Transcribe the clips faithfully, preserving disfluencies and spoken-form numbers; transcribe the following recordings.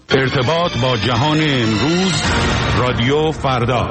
ارتباط با جهان امروز، رادیو فردا.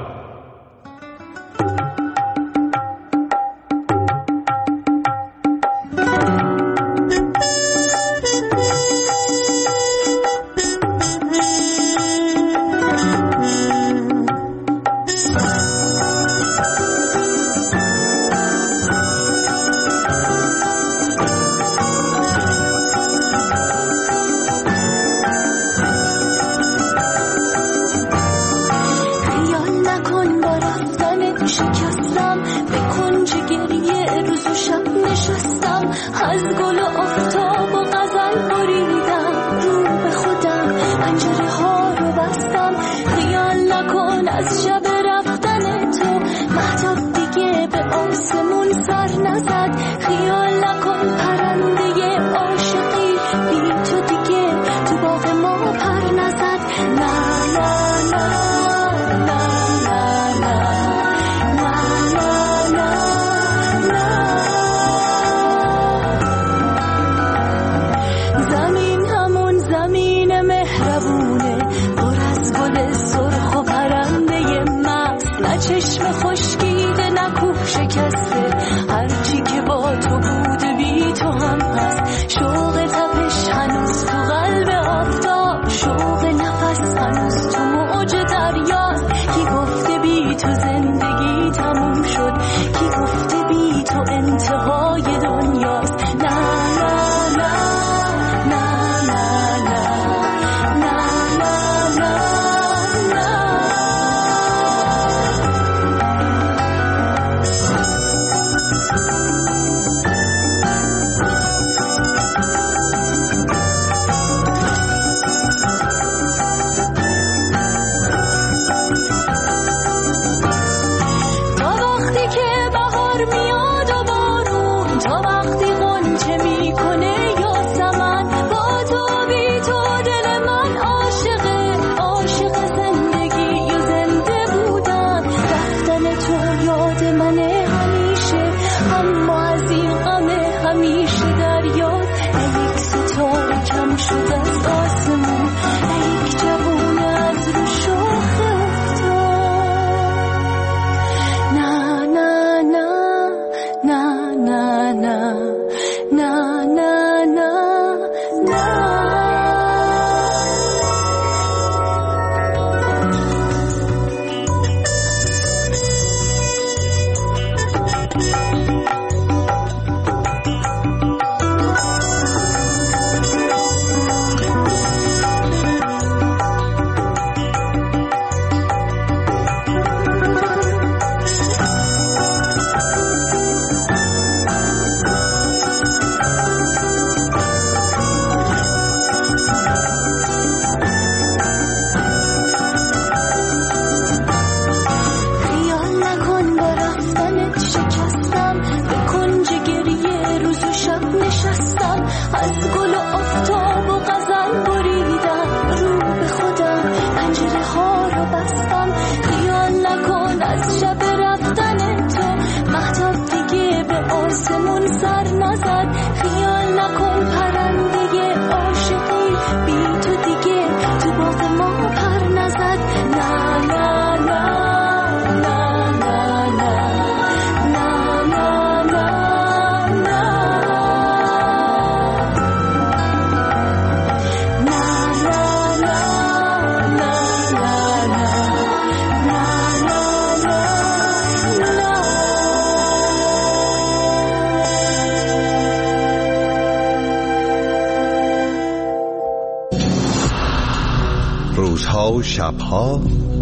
روزها و شبها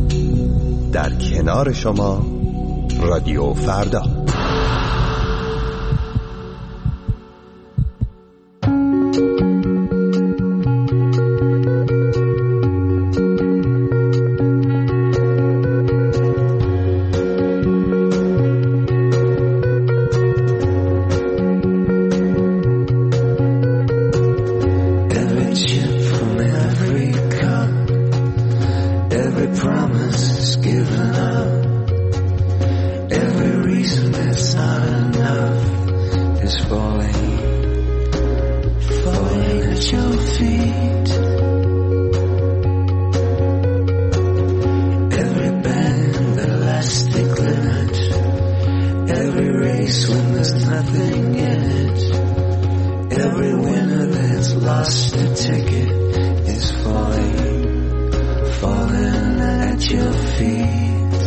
در کنار شما، رادیو فردا. just a ticket is falling, falling at your feet.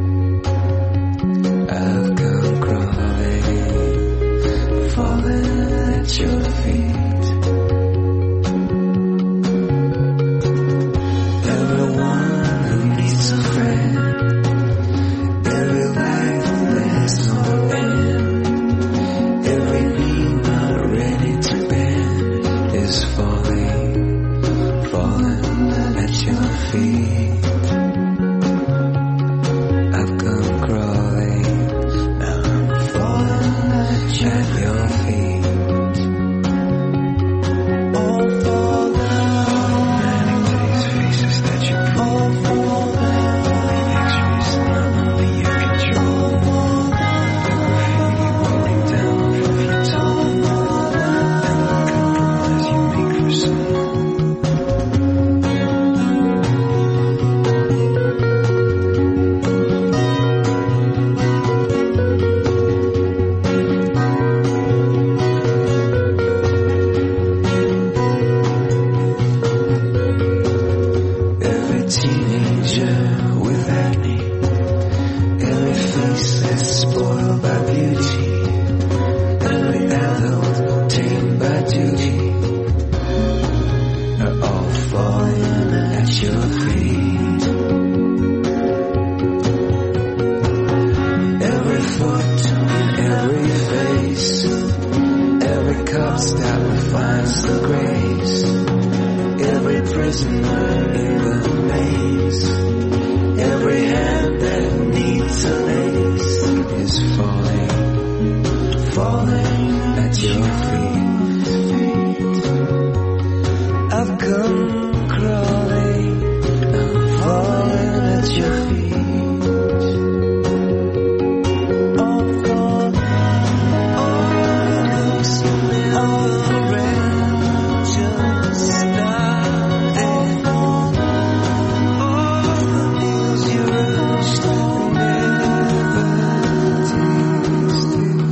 I've come crawling, falling at your feet. Everyone who needs a friend, every life there's no end, every knee not ready to bend is falling, falling at your feet. I've come crawling, now I'm falling at your feet. All fall down, manic days, faces that you all fall down, pictures none under your control. Graffiti rolling down from your toe, and the compromise you make for someone. Every teenager with acne, every face that's spoiled by beauty, every adult tamed by duty, are all falling at your feet. Every foot in every face, every cup that refines the grace, every prisoner in the maze, every hand that needs a lace is falling, falling at your feet. I've come crawling, I'm falling at your feet. All fall down, all looks all around, just starting. All the meals you rushed and never tasted.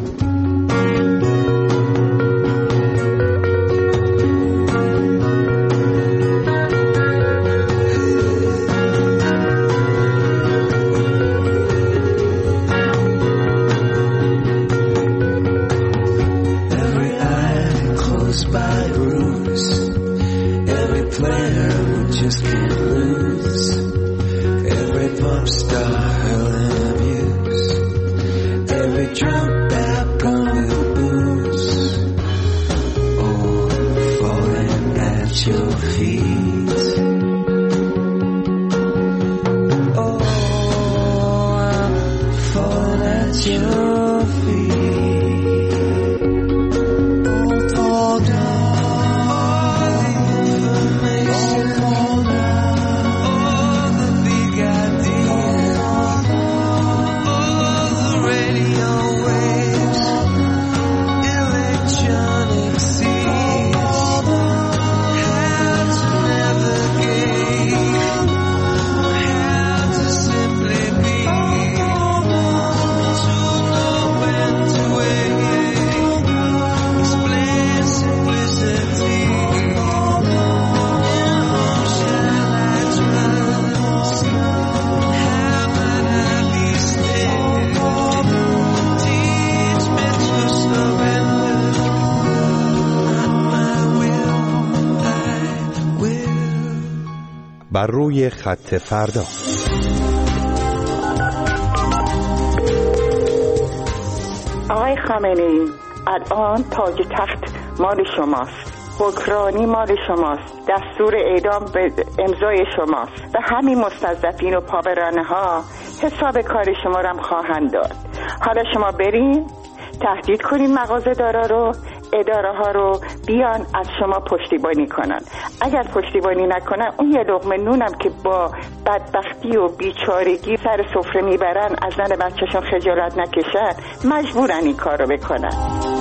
Every eye closed by bruise, every player who just can't lose, every pop star hurling abuse, every drunk back on the booze, all falling at your feet. Oh, I'm falling at your feet. All fall down, all the information, all the big ideas, all the radio waves, electronic seeds, how to navigate, how to simply be, to know when to wait, explain simplicity. In whom shall I trust? How might I be still? Teach me to surrender. Not my will, thy will. بر روی خط فردا. آقای خامنه‌ای، الان تاج تخت مال شماست، حکمرانی مال شماست، دستور اعدام به امضای شماست و همین مستضعفین و پابرانه ها حساب کار شما رو هم خواهند داد. حالا شما برین تهدید کنین مغازه دارا رو، اداره ها رو بیان از شما پشتیبانی کنن. اگر پشتیبانی نکنن اون یه لقمه نونم که با بدبختی و بیچارگی سر سفره میبرن از زن بچه‌شون خجالت نکشن، مجبورن این کار رو بکنن.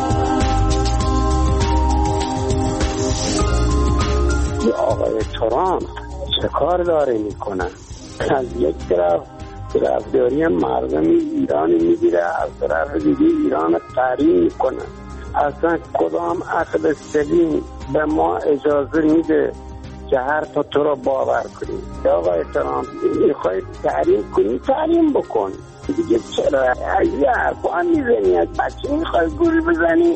آقای ترامپ چه کار داره میکنن؟ از یک طرف طرفداری مردم ایران میگیره، از طرف دیگه ایران تحریم میکنن. اصلا کدام عقل سلیم به ما اجازه میده که هر تا تو رو باور کنیم؟ یا آقای ترامپ میخوای تحریم کنی تحریم بکن دیگه، چرا از یه حرفا میزنی؟ از بچه میخوای گوری بزنی؟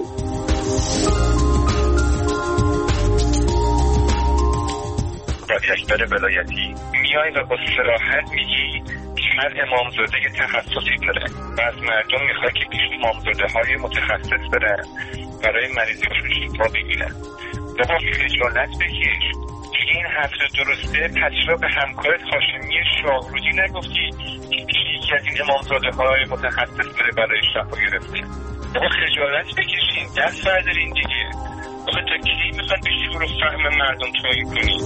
رادیاکتور ولایتی میای و با صراحت میگی که من امامزاده تخصصی داره و از مردم میخوای که پیش امامزاده های متخصص برن برای مریضیشون شفا بگیرن. بابا خجالت بکش که این حرف درسته. پس را به همکارت هاشمی شاهروزی نگفتی که پیش یکی از این امامزاده های متخصص بره برای شفا گرفتن؟ بابا خجالت بکشین، دست بردارین دیگه. بابا تا کی میخوان به شعور و فهم مردم توهین کنید؟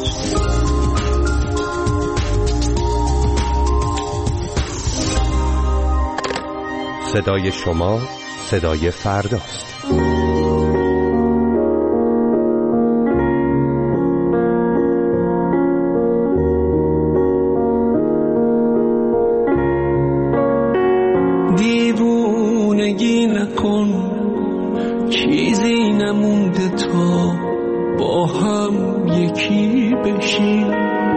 صدای شما صدای فرداست. دیوونگی نکن، چیزی نمونده تا با هم یکی بشیم.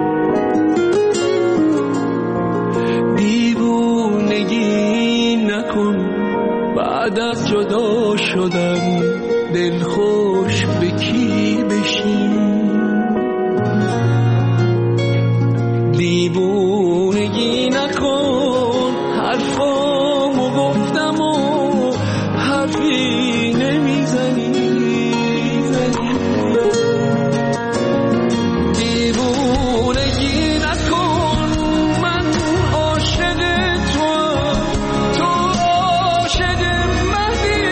دیوونگی نکن، بعد از جدا شدن دل خوش به کی بشیم. دیوونگی نکن، حرفامو گفتم و حرفی نمیزنی. دیوونگی نکن، من عاشق توام، تو عاشق منی.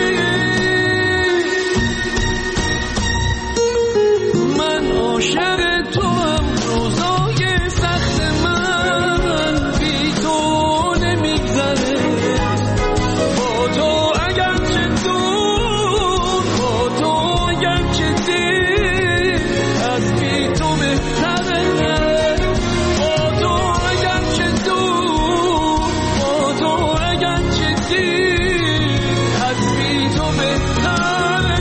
من عاشق توام، روزای سخت من بی تو نمیگذره. با تو اگرچه دور، با تو اگرچه دیر، از بی تو بهتره. با تو اگرچه دور، با تو اگرچه دیر، از بی تو بهتره.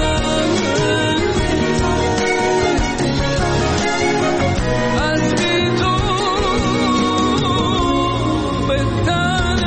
از بی تو بهتره.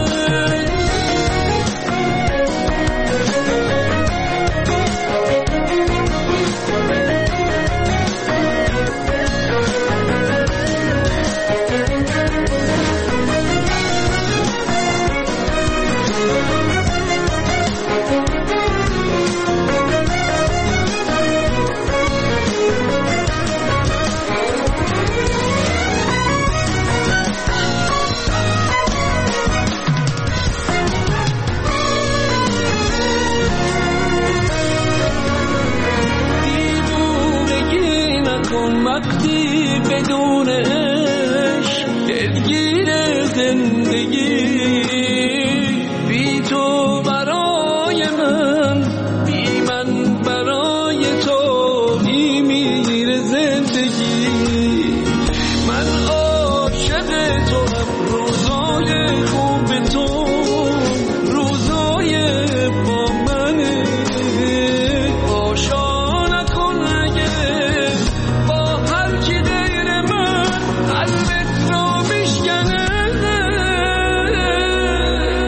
دیوونگی نکن، وقتی بدون عشق دلگیر زندگی. بی تو برای من، بی من برای تو میمیره زندگی. من عاشق تو هم، روزای خوب تو روزای با منه. آشا نکن اگه با هر کی غیر من قلبت رو میشکنه.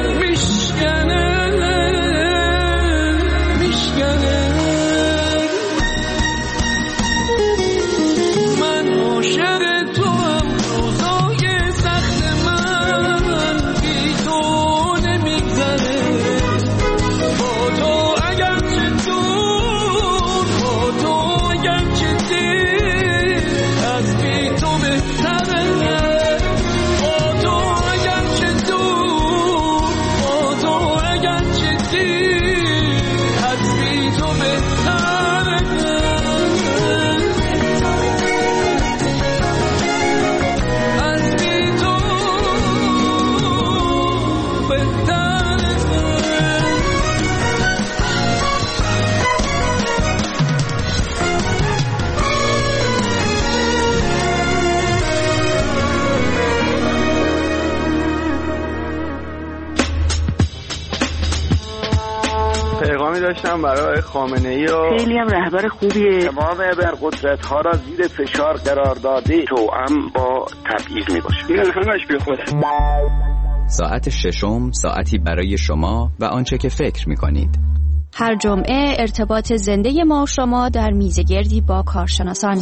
داشتم برای خامنه‌ای و خیلی هم رهبر خوبیه. تمام ابرقدرت ها را زیر فشار قرار داده توأم با تبعیض میباشه. این همش بی خوده. ساعت ششم، ساعتی برای شما و آنچه که فکر می‌کنید. هر جمعه ارتباط زنده ما و شما در میزگردی با کارشناسان.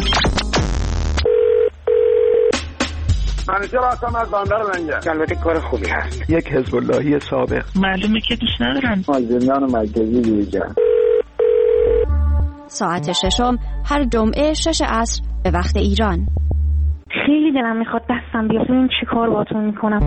منیجر هستم از بندر لنگر. البته کار خوبی هست. یک حزب اللهی سابق. معلومه که دوست ندارم. مازندران مرکزی دیجا. ساعت ششم هر جمعه شش عصر به وقت ایران. خیلی دلم میخواد دستم بیاد ببین چی کار باهاتون میکنم.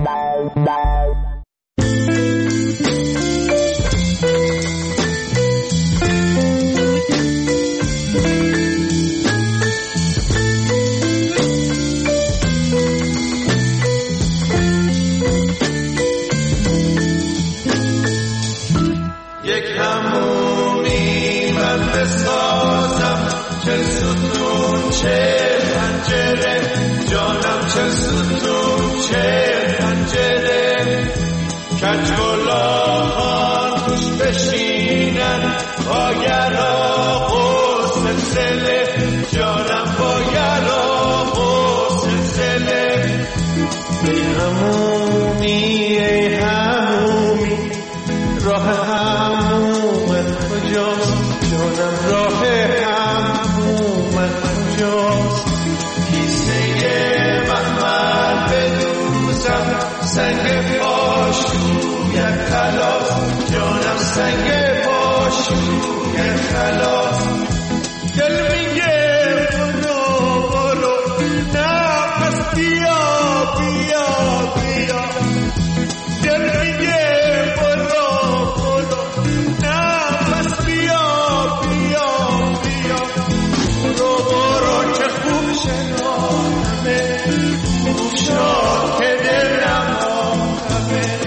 یک همومی من بسازم، چه ستون چه پنجره، جانم چه ستون چه پنجره، کجگلاهان توش بشینن، باگرا و سلسله، جانم باگرا و سلسله. ای همومی ای همومی، راه همومت کجاست، جانم راه همومت کجاست. کیسه محمل بدوزم، سنگ پاشویت خلاص، جانم سنگ پاشویت خلاص. دل میگه برو برو، نه پس بیا بیا بیا. دل میگه برو برو، نه پس بیا بیا بیا. برو برو که خوب شناختمه، خوب شد که دلم آمدمه.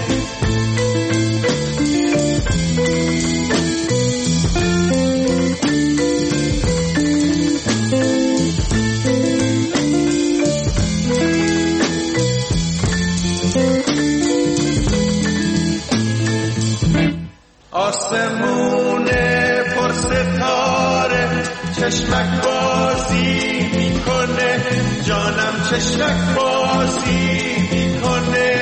آسمونه پر ستاره، چشمک بازی میکنه، جانم چشمک بازی میکنه.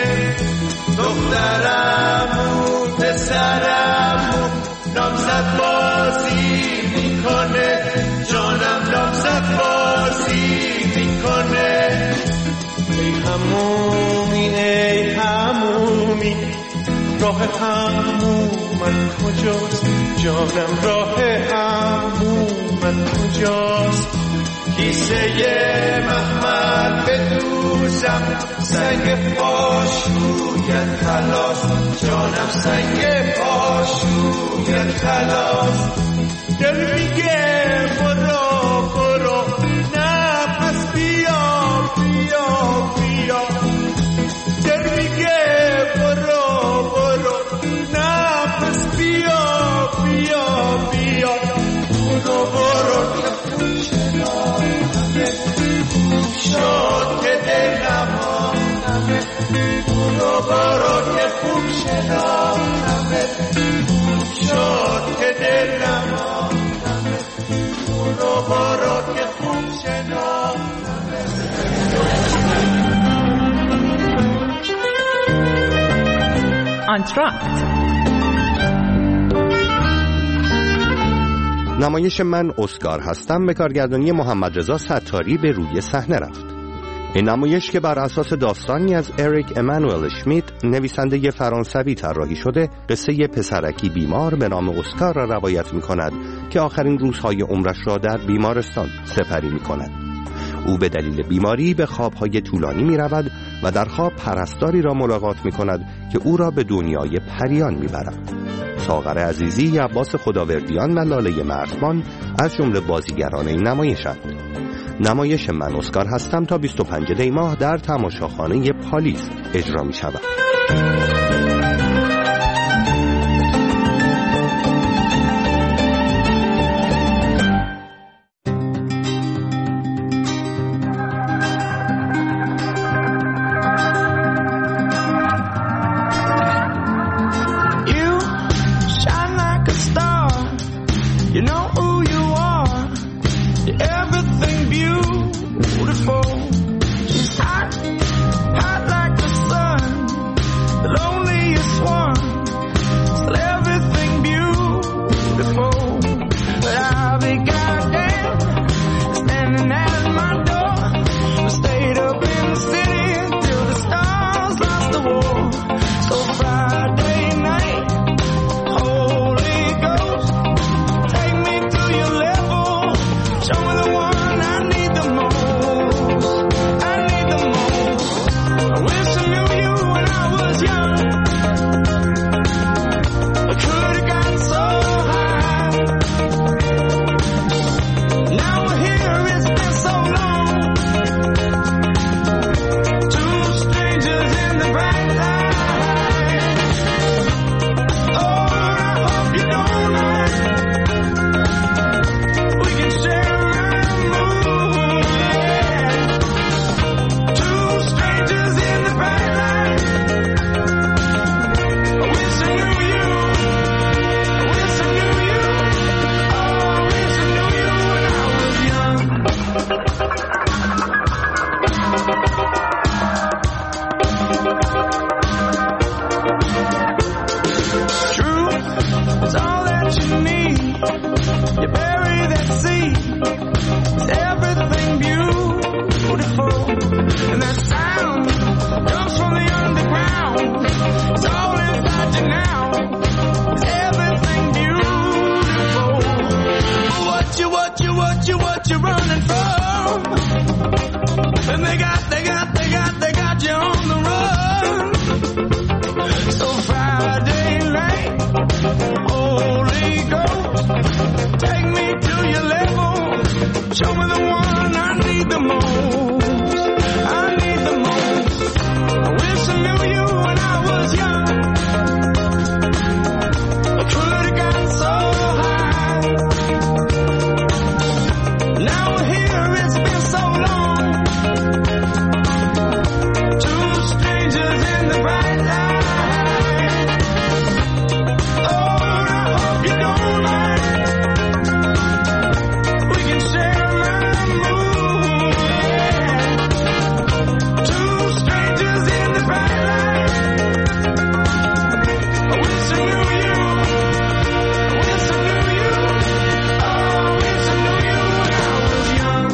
دخترمو پسرمو نامزد بازی میکنه، جانم نامزد بازی میکنه. ای همومی ای همومی، راه همومت کجاست، جانم راه همومت کجاست. کیسه محمل بدوزم، سنگ پاشویت خلاص، جانم سنگ پاشویت خلاص. دل میگه برو برو، نه پس بیا بیا بیا. دل میگه برو برو، نه پس بیا بیا بیا. برو برو که خوب شناختمه، خوب شد که دلم آمدمه. برو برو که خوب شناختمه، خوب شد که دلم آمدمه. برو برو که خوب شناختمه. آنتراکت. نمایش من اسکار هستم به کارگردانی محمد رضا ستاری به روی صحنه رفت. این نمایش که بر اساس داستانی از اریک امانوئل اشمیت نویسنده فرانسوی طراحی شده، قصه پسرکی بیمار به نام اسکار را روایت می کند که آخرین روزهای عمرش را در بیمارستان سپری می کند. او به دلیل بیماری به خوابهای طولانی می رود و در خواب پرستاری را ملاقات می کند که او را به دنیای پریان می برد. ساغر عزیزی، عباس خداوردیان و لاله مردمان از جمله بازیگران این نمایشند. نمایش من اسکار هستم تا بیست و پنجم دی ماه در تماشاخانه پالیس اجرا می شود. the one I need the most. I need the most. I wish I knew you when I was young. I could have gotten so high. Now we're here, it's been so long. Two strangers in the bright light. Oh, I hope you don't mind. We can share my mood. Two strangers in the bright light. I wish I knew you. I wish I knew you. Oh, I wish I knew you when I was young.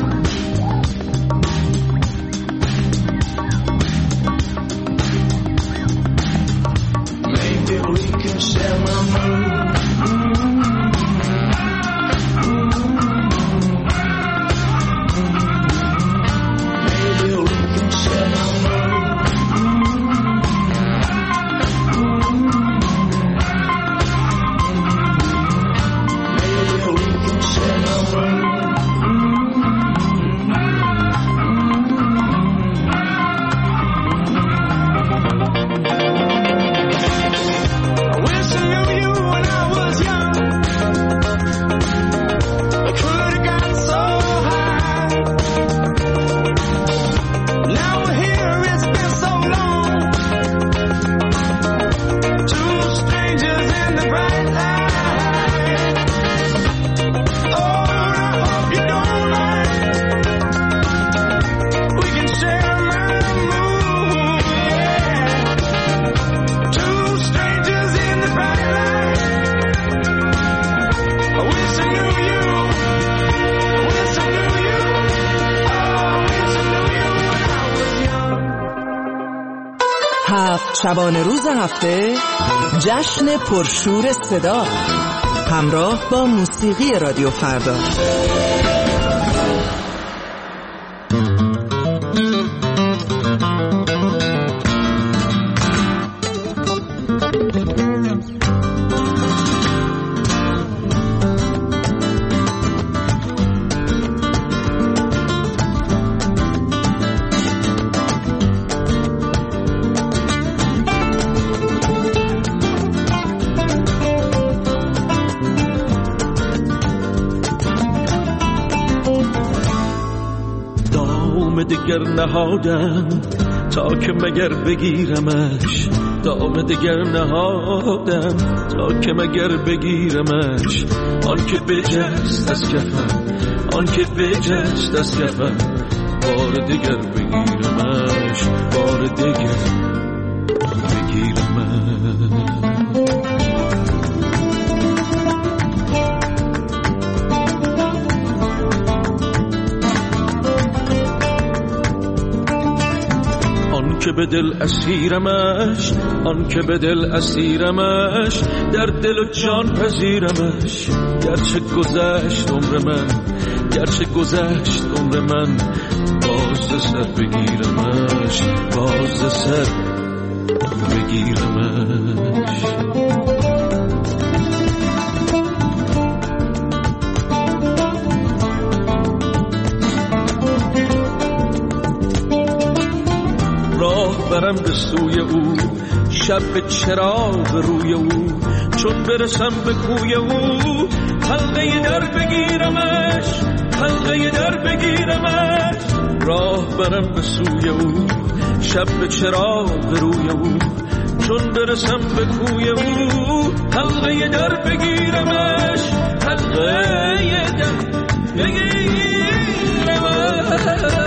Maybe we can share my mood. Maybe we can share my mood. Maybe we can share my mood. I wish I knew you when I was young. I could have gotten so high. Now we're here, it's been so long. Two strangers in the bright light. Oh, I hope you don't mind. We can share my mood. Two strangers in the bright light. I wish I knew you. I wish I knew you. Oh, I wish I knew you when I was young. هفت شبانه روز هفته جشن پرشور صدا همراه با موسیقی رادیو فردا. دام دگر نهادم تا که مگر بگیرمش. دام دگر نهادم تا که مگر بگیرمش. آن که بجست از کفم، آن که بجست از کفم، بار دگر بگیرمش، بار دگر بگیرمش. که به دل اسیرمش، آن که به دل اسیرمش، در دل و جان پذیرمش. گرچه گذشت عمر من، گرچه گذشت عمر من، باز سر بگیرمش، باز سر بگیرمش. برم به سوی او، شب به چراغ روی او، چون برسم به کوی او، حلقه در بگیرمش، حلقه در بگیرمش. راه برم به سوی او، شب به چراغ روی او، چون برسم به کوی او، حلقه در بگیرمش، حلقه در بگیرمش.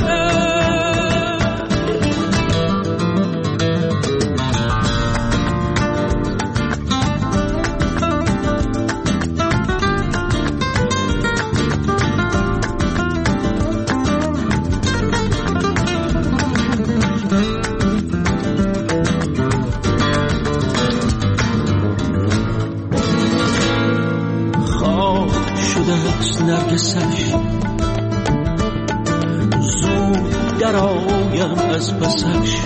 نرگسش زود در آیم از پسش،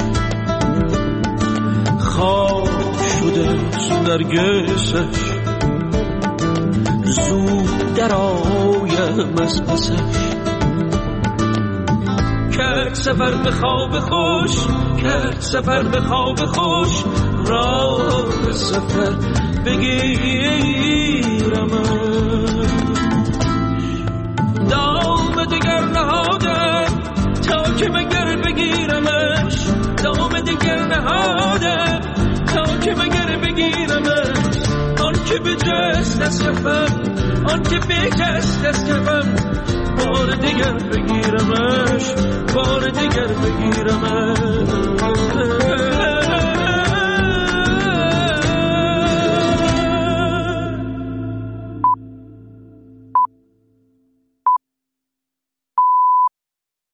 خواب شده نرگسش زود در آیم از پسش. کرد سفر به خواب خوش، کرد سفر به خواب خوش، راه سفر بگیرم. دام دیگر نهادم تا که مگر بگیرمش، دام دیگر نهادم تا که مگر بگیرمش. آن که به جست از کفم، آن که به جست از کفم، بار دیگر بگیرمش، بار دیگر بگیرمش.